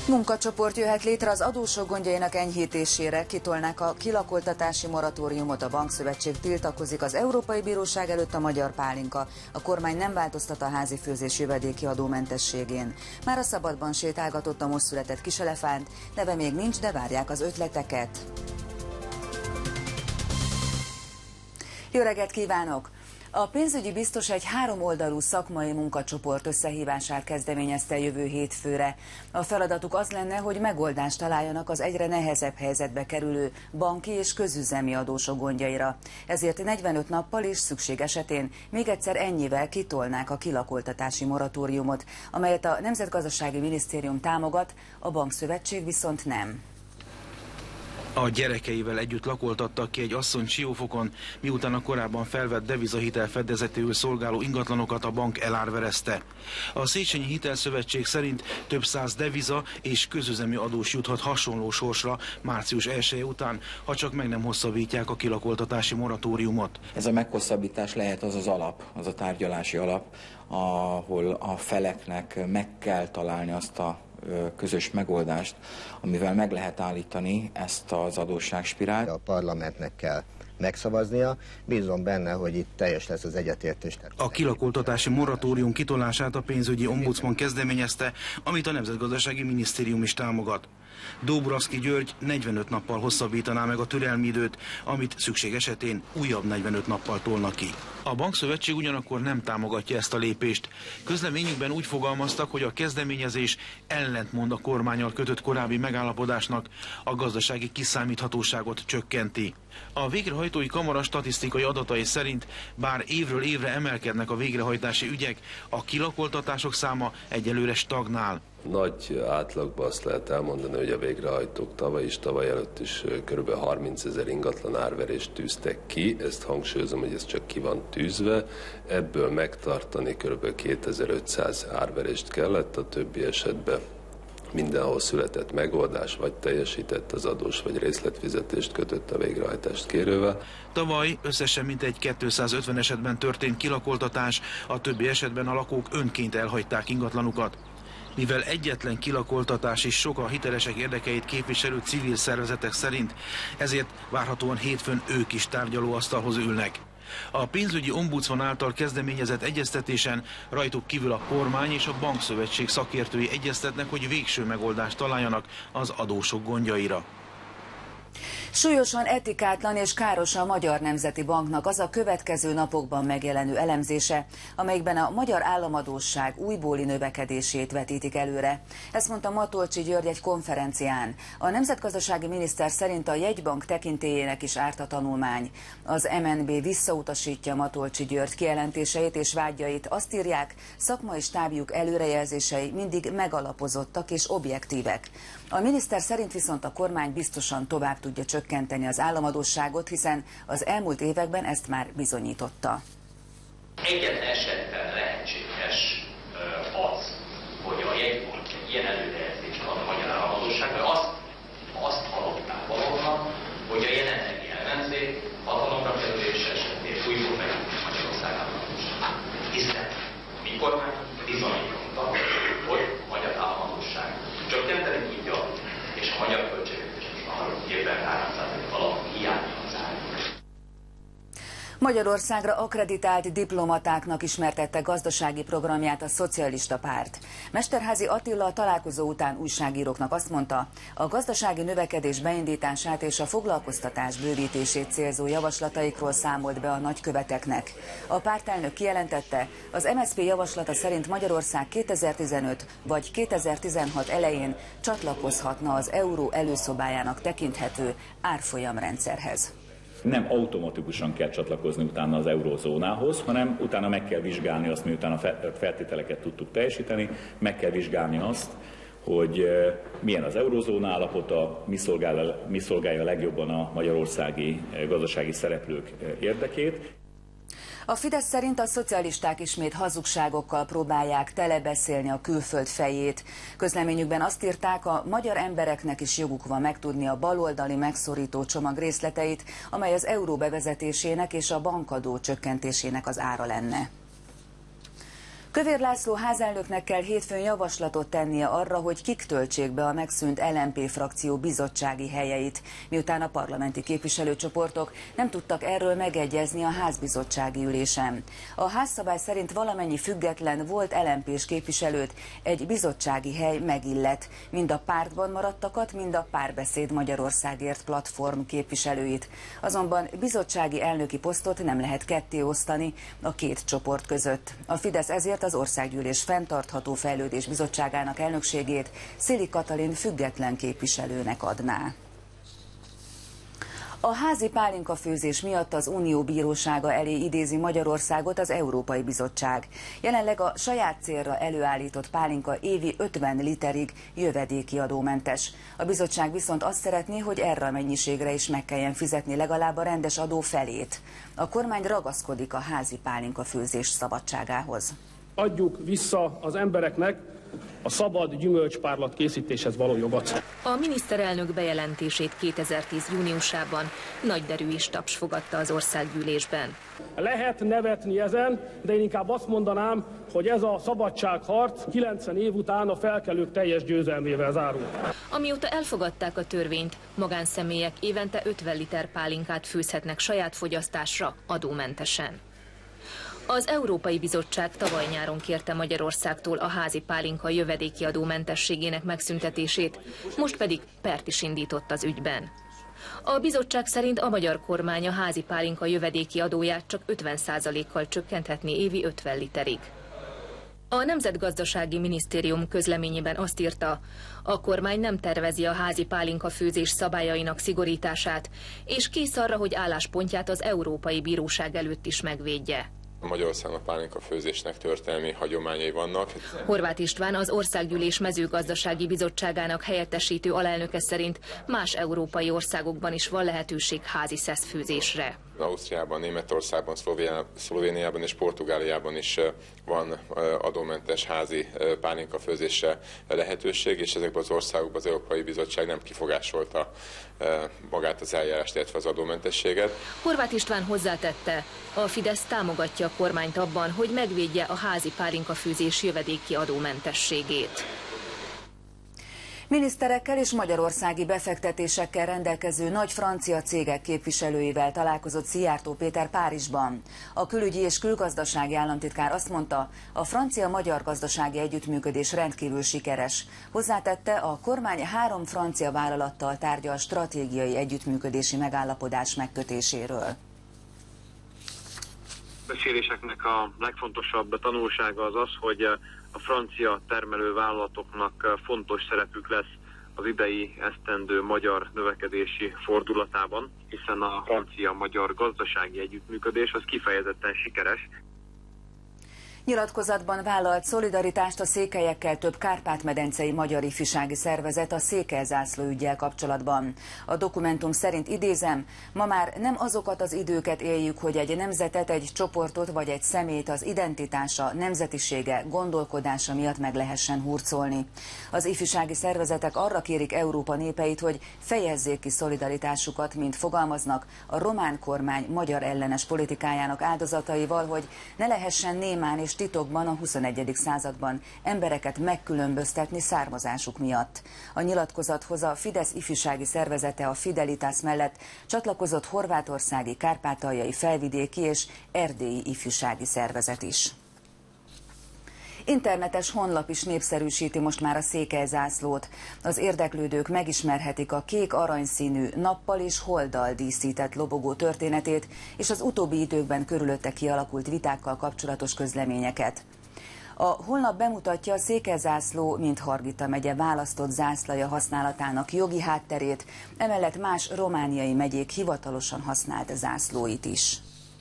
Munkacsoport jöhet létre az adósok gondjainak enyhítésére, kitolnák a kilakoltatási moratóriumot, a bankszövetség tiltakozik, az Európai Bíróság előtt a magyar pálinka, a kormány nem változtat a házi főzés jövedéki adómentességén. Már a szabadban sétálgatott a most született kiselefánt, neve még nincs, de várják az ötleteket. Jó reggelt kívánok! A pénzügyi biztos egy 3 oldalú szakmai munkacsoport összehívását kezdeményezte jövő hétfőre. A feladatuk az lenne, hogy megoldást találjanak az egyre nehezebb helyzetbe kerülő banki és közüzemi adósok gondjaira. Ezért 45 nappal és szükség esetén még egyszer ennyivel kitolnák a kilakoltatási moratóriumot, amelyet a Nemzetgazdasági Minisztérium támogat, a Bankszövetség viszont nem. A gyerekeivel együtt lakoltattak ki egy asszony Siófokon, miután a korábban felvett devizahitel fedezetéül szolgáló ingatlanokat a bank elárverezte. A Széchenyi Hitelszövetség szerint több száz deviza és közüzemi adós juthat hasonló sorsra március 1-e után, ha csak meg nem hosszabbítják a kilakoltatási moratóriumot. Ez a meghosszabbítás lehet az alap, az a tárgyalási alap, ahol a feleknek meg kell találni azt a közös megoldást, amivel meg lehet állítani ezt az adósságspirált. A parlamentnek kell megszavaznia, bízom benne, hogy itt teljes lesz az egyetértés. A kilakoltatási moratórium kitolását a pénzügyi ombudsman kezdeményezte, amit a Nemzetgazdasági Minisztérium is támogat. Dobravszky György 45 nappal hosszabbítaná meg a türelmi időt, amit szükség esetén újabb 45 nappal tolnak ki. A Bankszövetség ugyanakkor nem támogatja ezt a lépést. Közleményükben úgy fogalmaztak, hogy a kezdeményezés ellentmond a kormánnyal kötött korábbi megállapodásnak, a gazdasági kiszámíthatóságot csökkenti. A végrehajtói kamara statisztikai adatai szerint, bár évről évre emelkednek a végrehajtási ügyek, a kilakoltatások száma egyelőre stagnál. Nagy átlagban azt lehet elmondani, hogy a végrehajtók tavaly és tavaly előtt is kb. 30 000 ingatlan árverést tűztek ki. Ezt hangsúlyozom, hogy ez csak ki van tűzve. Ebből megtartani kb. 2500 árverést kellett, a többi esetben mindenhol született megoldás, vagy teljesített az adós, vagy részletfizetést kötött a végrehajtást kérővel. Tavaly összesen mintegy 250 esetben történt kilakoltatás, a többi esetben a lakók önként elhagyták ingatlanukat. Mivel egyetlen kilakoltatás is sok a hitelesek érdekeit képviselő civil szervezetek szerint, ezért várhatóan hétfőn ők is tárgyalóasztalhoz ülnek. A pénzügyi ombudsman által kezdeményezett egyeztetésen rajtuk kívül a kormány és a bankszövetség szakértői egyeztetnek, hogy végső megoldást találjanak az adósok gondjaira. Súlyosan etikátlan és káros a Magyar Nemzeti Banknak az a következő napokban megjelenő elemzése, amelyikben a magyar államadósság újbóli növekedését vetítik előre. Ezt mondta Matolcsy György egy konferencián. A nemzetgazdasági miniszter szerint a jegybank tekintélyének is árt a tanulmány. Az MNB visszautasítja Matolcsy György kijelentéseit és vágyait. Azt írják, szakmai stábjuk előrejelzései mindig megalapozottak és objektívek. A miniszter szerint viszont a kormány biztosan tovább tudja csökkenteni az államadósságot, hiszen az elmúlt években ezt már bizonyította. Egyetlen esetben lehetséges az, hogy a jegybank ilyen előrejelzést ad a magyar államadósságra, azt hallották valóban, hogy a jelenlegi ellenzék hatalomra kerülése esetén újból megint Magyarország államadósság. Hiszen mi kormány bizonyította, hogy a magyar államadósság csökkenteni tudja, és a magyar költségvetés most már 3 évben 3% alapú hiányban zárjuk. Magyarországra akkreditált diplomatáknak ismertette gazdasági programját a Szocialista Párt. Mesterházy Attila a találkozó után újságíróknak azt mondta, a gazdasági növekedés beindítását és a foglalkoztatás bővítését célzó javaslataikról számolt be a nagyköveteknek. A pártelnök kijelentette, az MSZP javaslata szerint Magyarország 2015 vagy 2016 elején csatlakozhatna az euró előszobájának tekinthető árfolyamrendszerhez. Nem automatikusan kell csatlakozni utána az eurózónához, hanem utána meg kell vizsgálni azt, miután a feltételeket tudtuk teljesíteni, meg kell vizsgálni azt, hogy milyen az eurózóna állapota, mi szolgálja legjobban a magyarországi gazdasági szereplők érdekét. A Fidesz szerint a szocialisták ismét hazugságokkal próbálják telebeszélni a külföld fejét. Közleményükben azt írták, a magyar embereknek is joguk van megtudni a baloldali megszorító csomag részleteit, amely az euró bevezetésének és a bankadó csökkentésének az ára lenne. Kövér László házelnöknek kell hétfőn javaslatot tennie arra, hogy kik töltsék be a megszűnt LMP frakció bizottsági helyeit, miután a parlamenti képviselőcsoportok nem tudtak erről megegyezni a házbizottsági ülésen. A házszabály szerint valamennyi független volt LMP-s képviselőt egy bizottsági hely megillet, mind a pártban maradtakat, mind a Párbeszéd Magyarországért platform képviselőit. Azonban bizottsági elnöki posztot nem lehet ketté osztani a két csoport között. A Fidesz ezért az Országgyűlés Fenntartható Fejlődés Bizottságának elnökségét Szili Katalin független képviselőnek adná. A házi pálinkafőzés miatt az Unió bírósága elé idézi Magyarországot az Európai Bizottság. Jelenleg a saját célra előállított pálinka évi 50 literig jövedéki adómentes. A bizottság viszont azt szeretné, hogy erre a mennyiségre is meg kelljen fizetni legalább a rendes adó felét. A kormány ragaszkodik a házi pálinkafőzés szabadságához. Adjuk vissza az embereknek a szabad gyümölcspárlat készítéshez való jogot. A miniszterelnök bejelentését 2010. júniusában nagyderű is taps fogadta az országgyűlésben. Lehet nevetni ezen, de én inkább azt mondanám, hogy ez a szabadságharc 90 év után a felkelők teljes győzelmével zárul. Amióta elfogadták a törvényt, magánszemélyek évente 50 liter pálinkát főzhetnek saját fogyasztásra adómentesen. Az Európai Bizottság tavaly nyáron kérte Magyarországtól a házi pálinka jövedéki adómentességének megszüntetését, most pedig pert is indított az ügyben. A bizottság szerint a magyar kormány a házi pálinka jövedéki adóját csak 50%-kal csökkenthetné évi 50 literig. A Nemzetgazdasági Minisztérium közleményében azt írta, a kormány nem tervezi a házi pálinka főzés szabályainak szigorítását, és kész arra, hogy álláspontját az Európai Bíróság előtt is megvédje. Magyarországon a pálinkafőzésnek történelmi hagyományai vannak. Horváth István, az Országgyűlés Mezőgazdasági Bizottságának helyettesítő alelnöke szerint más európai országokban is van lehetőség házi szeszfőzésre. Ausztriában, Németországban, Szlovéniában és Portugáliában is van adómentes házi pálinkafőzésre lehetőség, és ezekben az országokban az Európai Bizottság nem kifogásolta magát az eljárást, illetve az adómentességet. Horváth István hozzátette, a Fidesz támogatja a kormányt abban, hogy megvédje a házi pálinkafőzés jövedéki adómentességét. Miniszterekkel és magyarországi befektetésekkel rendelkező nagy francia cégek képviselőivel találkozott Szijjártó Péter Párizsban. A külügyi és külgazdasági államtitkár azt mondta, a francia-magyar gazdasági együttműködés rendkívül sikeres. Hozzátette, a kormány 3 francia vállalattal tárgyal stratégiai együttműködési megállapodás megkötéséről. A beszéléseknek a legfontosabb tanulsága az, hogy a francia termelővállalatoknak fontos szerepük lesz az idei esztendő magyar növekedési fordulatában, hiszen a francia-magyar gazdasági együttműködés az kifejezetten sikeres. Nyilatkozatban vállalt szolidaritást a székelyekkel több kárpát-medencei magyar ifjúsági szervezet a székelyzászló üggyel kapcsolatban. A dokumentum szerint idézem, ma már nem azokat az időket éljük, hogy egy nemzetet, egy csoportot vagy egy személyt az identitása, nemzetisége, gondolkodása miatt meg lehessen hurcolni. Az ifjúsági szervezetek arra kérik Európa népeit, hogy fejezzék ki szolidaritásukat, mint fogalmaznak, a román kormány magyar ellenes politikájának áldozataival, hogy ne lehessen némán és titokban a 21. században embereket megkülönböztetni származásuk miatt. A nyilatkozathoz a Fidesz ifjúsági szervezete, a Fidelitas mellett csatlakozott horvátországi, kárpátaljai, felvidéki és erdélyi ifjúsági szervezet is. Internetes honlap is népszerűsíti most már a székelyzászlót. Az érdeklődők megismerhetik a kék-aranyszínű nappal és holddal díszített lobogó történetét és az utóbbi időkben körülötte kialakult vitákkal kapcsolatos közleményeket. A honlap bemutatja a székelyzászló, mint Hargita megye választott zászlaja használatának jogi hátterét, emellett más romániai megyék hivatalosan használt zászlóit is.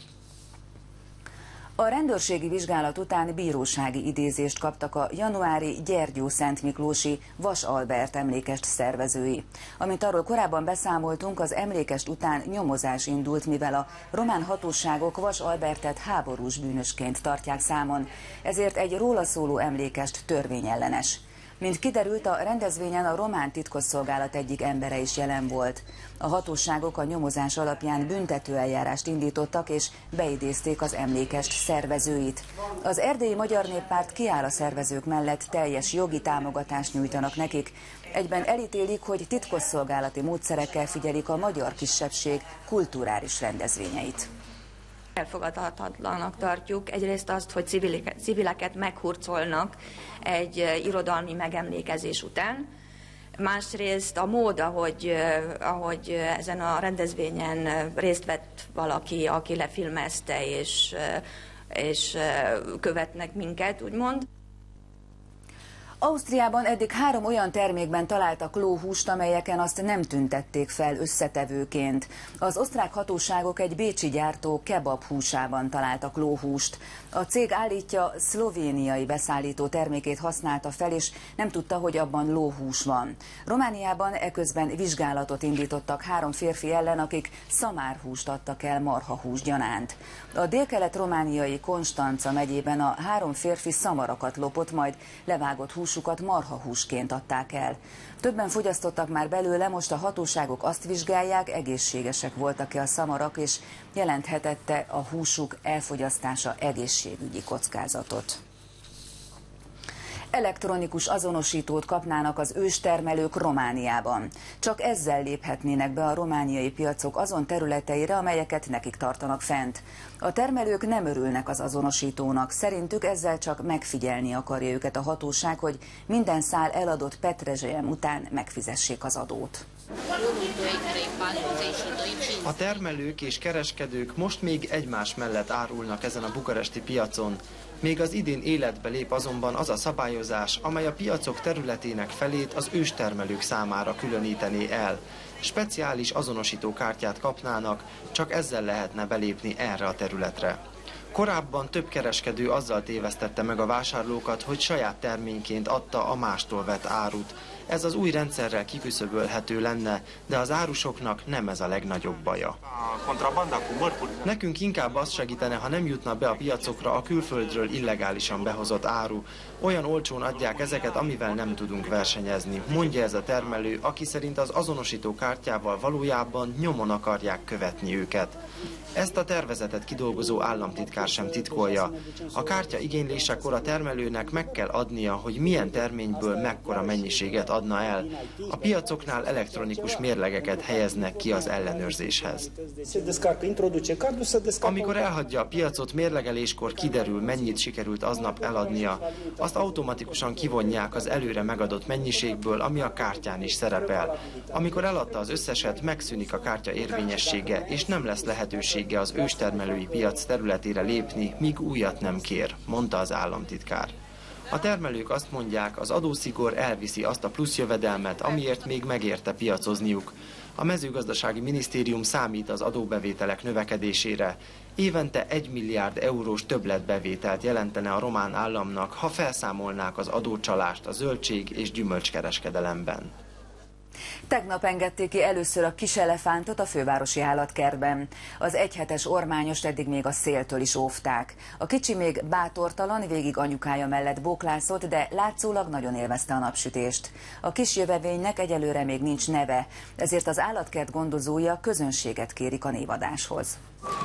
A rendőrségi vizsgálat után bírósági idézést kaptak a januári Gyergyó-Szentmiklósi Vas Albert emlékest szervezői. Amint arról korábban beszámoltunk, az emlékest után nyomozás indult, mivel a román hatóságok Vas Albertet háborús bűnösként tartják számon, ezért egy róla szóló emlékest törvényellenes. Mint kiderült, a rendezvényen a román titkosszolgálat egyik embere is jelen volt. A hatóságok a nyomozás alapján büntetőeljárást indítottak és beidézték az emlékest szervezőit. Az Erdélyi Magyar Néppárt kiáll a szervezők mellett, teljes jogi támogatást nyújtanak nekik. Egyben elítélik, hogy titkosszolgálati módszerekkel figyelik a magyar kisebbség kulturális rendezvényeit. Elfogadhatatlanak tartjuk egyrészt azt, hogy civileket meghurcolnak egy irodalmi megemlékezés után. Másrészt a mód, ahogy ezen a rendezvényen részt vett valaki, aki lefilmezte és követnek minket, úgymond. Ausztriában eddig 3 olyan termékben találtak lóhúst, amelyeken azt nem tüntették fel összetevőként. Az osztrák hatóságok egy bécsi gyártó kebab húsában találtak lóhúst. A cég állítja, szlovéniai beszállító termékét használta fel, és nem tudta, hogy abban lóhús van. Romániában eközben vizsgálatot indítottak 3 férfi ellen, akik szamárhúst adtak el marhahús gyanánt. A délkelet-romániai Konstanca megyében a 3 férfi szamarakat lopott, majd levágott húsukat marhahúsként adták el. Többen fogyasztottak már belőle, most a hatóságok azt vizsgálják, egészségesek voltak-e a szamarak, és jelenthetette a húsuk elfogyasztása egészségügyi kockázatot. Elektronikus azonosítót kapnának az őstermelők Romániában. Csak ezzel léphetnének be a romániai piacok azon területeire, amelyeket nekik tartanak fent. A termelők nem örülnek az azonosítónak, szerintük ezzel csak megfigyelni akarja őket a hatóság, hogy minden szál eladott petrezselyem után megfizessék az adót. A termelők és kereskedők most még egymás mellett árulnak ezen a bukaresti piacon. Még az idén életbe lép azonban az a szabályozás, amely a piacok területének felét az őstermelők számára különítené el. Speciális azonosítókártyát kapnának, csak ezzel lehetne belépni erre a területre. Korábban több kereskedő azzal tévesztette meg a vásárlókat, hogy saját terményként adta a mástól vett árut. Ez az új rendszerrel kiküszöbölhető lenne, de az árusoknak nem ez a legnagyobb baja. Nekünk inkább az segítene, ha nem jutna be a piacokra a külföldről illegálisan behozott áru. Olyan olcsón adják ezeket, amivel nem tudunk versenyezni, mondja ez a termelő, aki szerint az azonosító kártyával valójában nyomon akarják követni őket. Ezt a tervezetet kidolgozó államtitkár sem titkolja. A kártya igénylésekor a termelőnek meg kell adnia, hogy milyen terményből mekkora mennyiséget adna el. A piacoknál elektronikus mérlegeket helyeznek ki az ellenőrzéshez. Amikor elhagyja a piacot, mérlegeléskor kiderül, mennyit sikerült aznap eladnia. Azt automatikusan kivonják az előre megadott mennyiségből, ami a kártyán is szerepel. Amikor eladta az összeset, megszűnik a kártya érvényessége, és nem lesz lehetősége az őstermelői piac területére lépni, míg újat nem kér, mondta az államtitkár. A termelők azt mondják, az adószigor elviszi azt a plusz jövedelmet, amiért még megérte piacozniuk. A mezőgazdasági minisztérium számít az adóbevételek növekedésére. Évente 1 milliárd eurós többletbevételt jelentene a román államnak, ha felszámolnák az adócsalást a zöldség- és gyümölcskereskedelemben. Tegnap engedték ki először a kiselefántot a fővárosi állatkertben. Az egyhetes ormányost eddig még a széltől is óvták. A kicsi még bátortalan, végig anyukája mellett bóklászott, de látszólag nagyon élvezte a napsütést. A kis jövevénynek egyelőre még nincs neve, ezért az állatkert gondozója közönséget kérik a névadáshoz.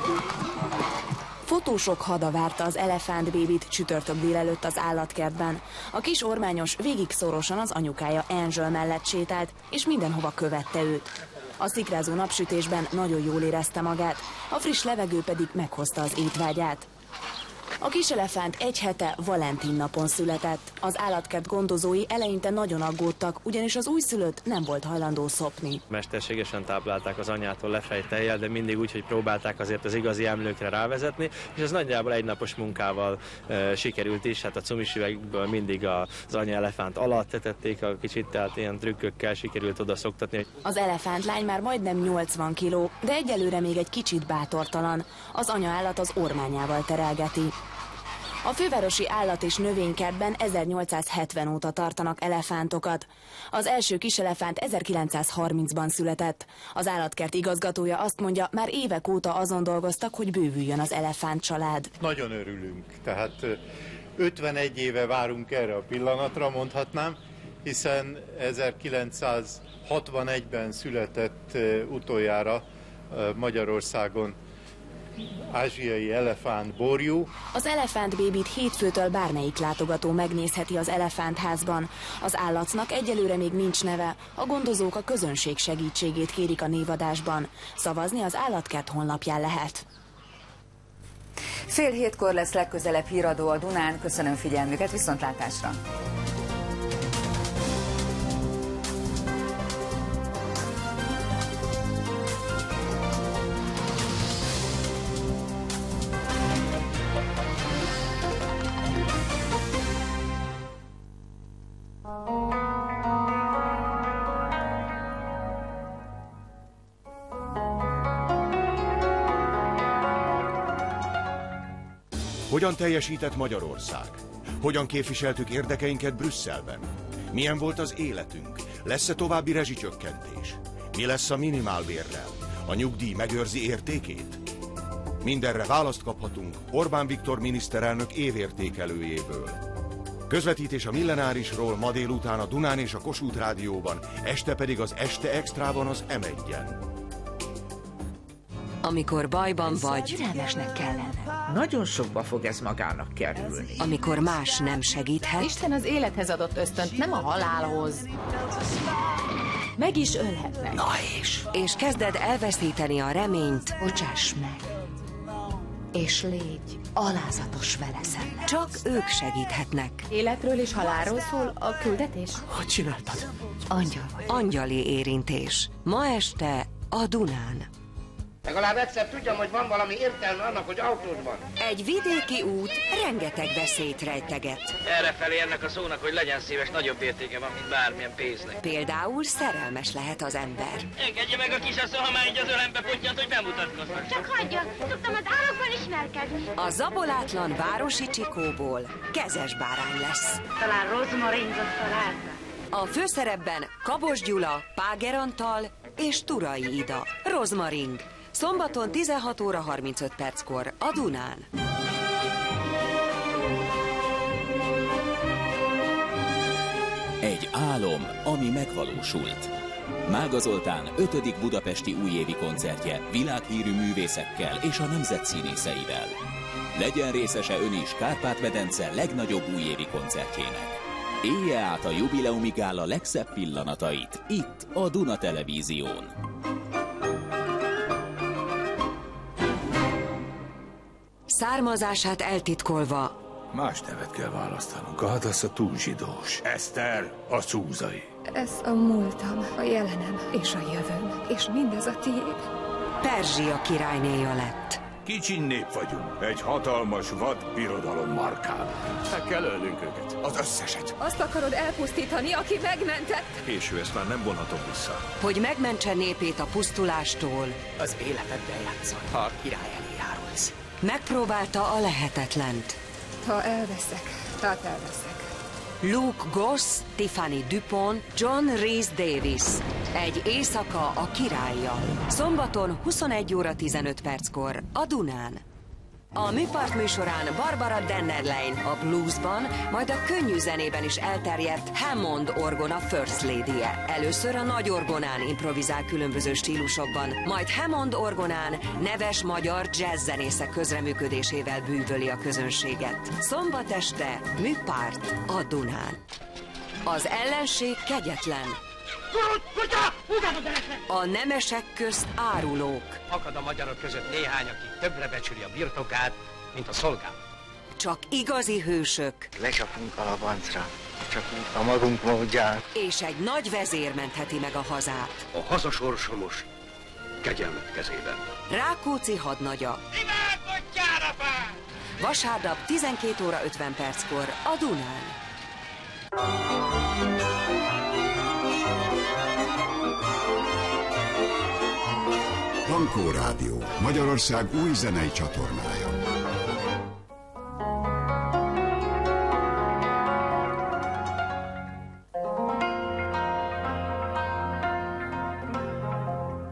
Fotósok hada várta az elefántbébit csütörtök délelőtt az állatkertben. A kis ormányos végig szorosan az anyukája Angel mellett sétált, és mindenhova követte őt. A szikrázó napsütésben nagyon jól érezte magát, a friss levegő pedig meghozta az étvágyát. A kis elefánt egy hete Valentin napon született. Az állatkert gondozói eleinte nagyon aggódtak, ugyanis az újszülött nem volt hajlandó szopni. Mesterségesen táplálták az anyától lefejtejjel, de mindig úgy, hogy próbálták azért az igazi emlőkre rávezetni, és ez nagyjából egynapos munkával sikerült is. Hát a cumis üvegből mindig az anya elefánt alatt tetették a kicsit, tehát ilyen trükkökkel sikerült oda szoktatni. Az elefántlány már majdnem 80 kiló, de egyelőre még egy kicsit bátortalan. Az anyaállat az ormányával terelgeti. A fővárosi állat- és növénykertben 1870 óta tartanak elefántokat. Az első kiselefánt 1930-ban született. Az állatkert igazgatója azt mondja, már évek óta azon dolgoztak, hogy bővüljön az elefánt család. Nagyon örülünk, tehát 51 éve várunk erre a pillanatra, mondhatnám, hiszen 1961-ben született utoljára Magyarországon ázsiai elefántborjú. Az elefántbébit hétfőtől bármelyik látogató megnézheti az elefántházban. Az állatnak egyelőre még nincs neve, a gondozók a közönség segítségét kérik a névadásban. Szavazni az állatkert honlapján lehet. 6:30 lesz legközelebb híradó a Dunán. Köszönöm figyelmüket, viszontlátásra! Hogyan teljesített Magyarország? Hogyan képviseltük érdekeinket Brüsszelben? Milyen volt az életünk? Lesz-e további rezsicsökkentés? Mi lesz a minimálbérrel? A nyugdíj megőrzi értékét? Mindenre választ kaphatunk Orbán Viktor miniszterelnök évértékelőjéből. Közvetítés a Millenárisról ma délután a Dunán és a Kossuth Rádióban, este pedig az Este Extrában az M1-en. Amikor bajban vagy, türelmesnek kell lennem. Nagyon sokba fog ez magának kerülni. Amikor más nem segíthet. Isten az élethez adott ösztönt, nem a halálhoz. Meg is ölhetnek. Na és kezded elveszíteni a reményt. Bocsáss meg. És légy alázatos vele szemben. Csak ők segíthetnek. Életről és halálról szól a küldetés? Hogy csináltad? Angyal vagy. Angyali érintés. Ma este a Dunán. Legalább egyszer tudjam, hogy van valami értelme annak, hogy autós van. Egy vidéki út rengeteg veszélyt rejteget. Errefelé ennek a szónak, hogy legyen szíves, nagyobb értéke van, mint bármilyen pénznek. Például szerelmes lehet az ember. Engedje meg a kisasszony, ha már így az ölembe pottyant, hogy bemutatkoznak. Csak hagyja, szoktam az állatban ismerkedni. A zabolátlan városi csikóból kezes bárány lesz. Talán rozmaringot találta. A főszerepben Kabos Gyula, Páger Antal és Turai Ida. Rozmaring. Szombaton 16:35 a Dunán. Egy álom, ami megvalósult. Mága Zoltán 5. budapesti újévi koncertje világhírű művészekkel és a nemzet színészeivel. Legyen részese ön is Kárpát-medence legnagyobb újévi koncertjének. Élje át a jubileumi gála legszebb pillanatait itt a Duna Televízión. Származását eltitkolva. Más nevet kell választanunk. A Hadasz a túl zsidós. Eszter a szúzai. Ez a múltam, a jelenem és a jövőm, és mindez a tiéd. Perzsia királynéja lett. Kicsi nép vagyunk. Egy hatalmas vad birodalom markában. Meg kell ölnünk őket. Az összeset. Azt akarod elpusztítani, aki megmentett? Késő, ezt már nem vonhatom vissza. Hogy megmentse népét a pusztulástól. Az életedben játszol, ha a király elé járulsz. Megpróbálta a lehetetlent. Ha elveszek, hát elveszek. Luke Goss, Tiffany Dupont, John Rhys Davis. Egy éjszaka a királlyal. Szombaton 21:15 a Dunán. A műpart műsorán Barbara Dennerlein a bluesban, majd a könnyű zenében is elterjedt Hammond orgona First Lady-je. Először a nagy orgonán improvizál különböző stílusokban, majd Hammond orgonán neves magyar jazzzenészek közreműködésével bűvöli a közönséget. Szombat este műpárt a Dunán. Az ellenség kegyetlen. A nemesek közt árulók. Akad a magyarok között néhány, aki többre becsüli a birtokát, mint a szolgálat. Csak igazi hősök. Lecsapunk a labancra, csak úgy a magunk módján. És egy nagy vezér mentheti meg a hazát. A haza sorsa most kegyelmet kezében. Rákóczi hadnagya. Vasárnap 12:50 a Dunán. Pankó Rádió, Magyarország új zenei csatornája.